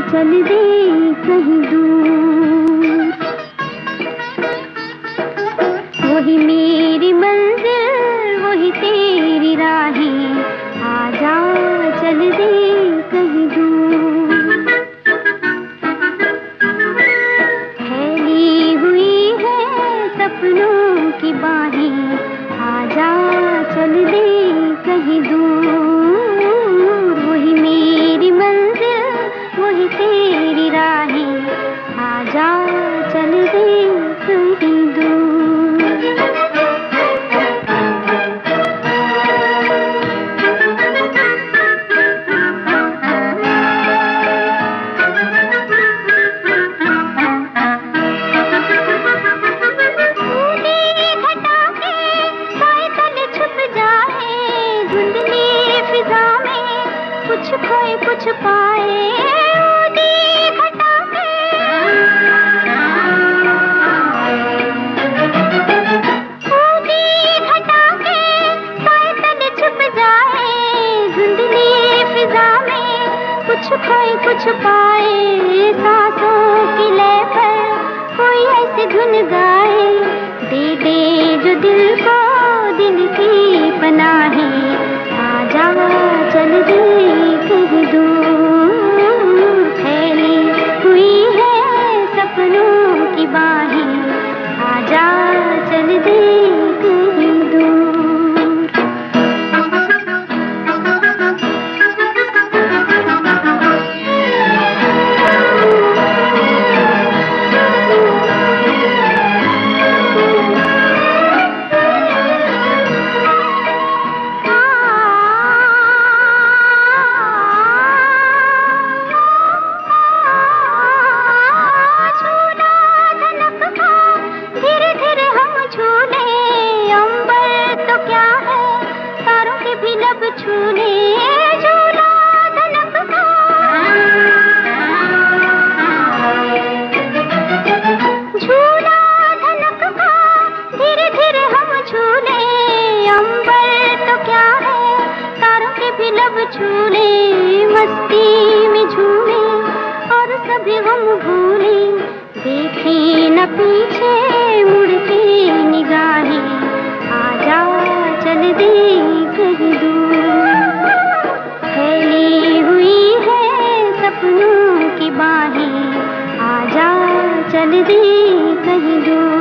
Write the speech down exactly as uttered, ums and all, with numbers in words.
चल दे कहीं दूर। वही मेरी मंजिल वही तेरी राहें, आजा चल दे कहीं दूर। फैली हुई है सपनों की बाहें, आजा चल दे कहीं दूर। वही मेरी मंजिल वही तेरी राहें, आजा चल दे कहीं दूर। कुछ खोए कुछ पाए ऊदी घटा के, ऊदी घटा के साए तले छुप जाए धुंधली फिजा में। कुछ खोए कुछ पाए सांसों की लय पर कोई ऐसी धुन गाए, दे दे जो दिल को दिल की पनाहें, आजा चल दे कहीं दूर। फैली हुई है सपनों की बाहें, आजा चल दे कहीं दूर। लब छूने झूला धनक का, झूला धनक का धीरे धीरे हम झूले। अंबर तो क्या है तारों के भी लब छूले, मस्ती में झूले और सभी हम भूले। देखे न पीछे मुड़ती निगाहें, आजा चल दे कहीं दूर। फैली हुई है सपनों की बाहें, आजा चल दे कहीं दूर।